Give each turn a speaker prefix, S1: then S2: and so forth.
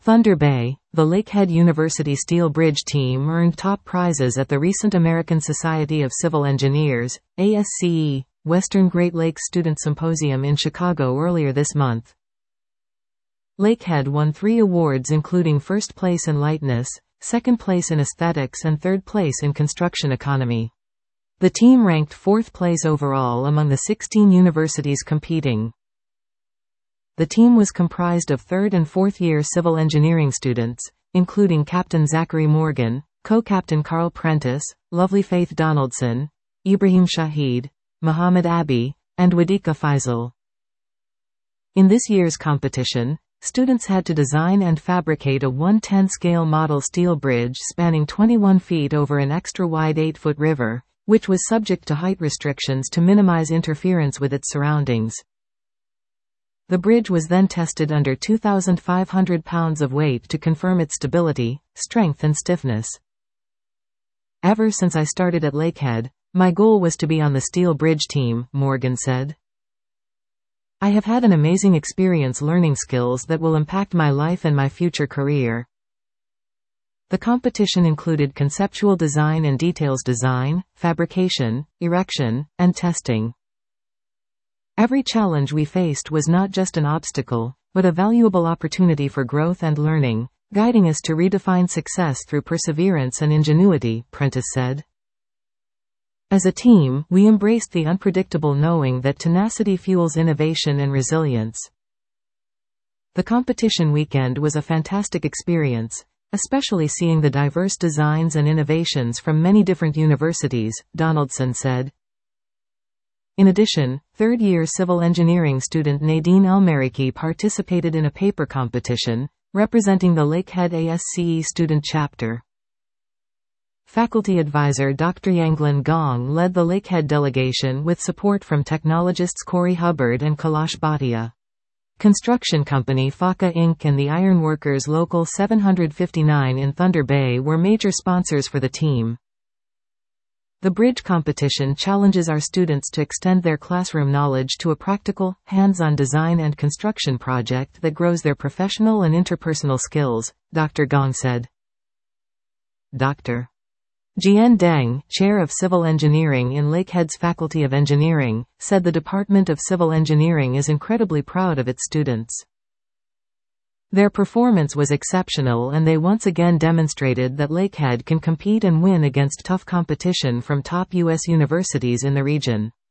S1: Thunder Bay, the Lakehead University Steel Bridge team earned top prizes at the recent American Society of Civil Engineers, ASCE, Western Great Lakes Student Symposium in Chicago earlier this month. Lakehead won 3 awards including first place in lightness, second place in aesthetics and third place in construction economy. The team ranked 4th place overall among the 16 universities competing. The team was comprised of 3rd and 4th year civil engineering students, including Captain Zachary Morgan, co-captain Carl Prentice, Lovely Faith Donaldson, Ibrahim Shahid, Muhammad Abi, and Wadika Faisal. In this year's competition, students had to design and fabricate a 1/10 scale model steel bridge spanning 21 feet over an extra-wide 8-foot river, which was subject to height restrictions to minimize interference with its surroundings. The bridge was then tested under 2,500 pounds of weight to confirm its stability, strength and stiffness. Ever since I started at Lakehead, my goal was to be on the steel bridge team, Morgan said. I have had an amazing experience learning skills that will impact my life and my future career. The competition included conceptual design and details design, fabrication, erection, and testing. Every challenge we faced was not just an obstacle, but a valuable opportunity for growth and learning, guiding us to redefine success through perseverance and ingenuity, Prentice said. As a team, we embraced the unpredictable knowing that tenacity fuels innovation and resilience. The competition weekend was a fantastic experience, especially seeing the diverse designs and innovations from many different universities, Donaldson said. In addition, third-year civil engineering student Nadine Elmariki participated in a paper competition, representing the Lakehead ASCE student chapter. Faculty advisor Dr. Yanglin Gong led the Lakehead delegation with support from technologists Corey Hubbard and Kailash Bhatia. Construction company FACA Inc. and the Ironworkers Local 759 in Thunder Bay were major sponsors for the team. The bridge competition challenges our students to extend their classroom knowledge to a practical, hands-on design and construction project that grows their professional and interpersonal skills, Dr. Gong said. Dr. Jian Deng, chair of civil engineering in Lakehead's Faculty of Engineering, said the Department of Civil Engineering is incredibly proud of its students. Their performance was exceptional and they once again demonstrated that Lakehead can compete and win against tough competition from top U.S. universities in the region.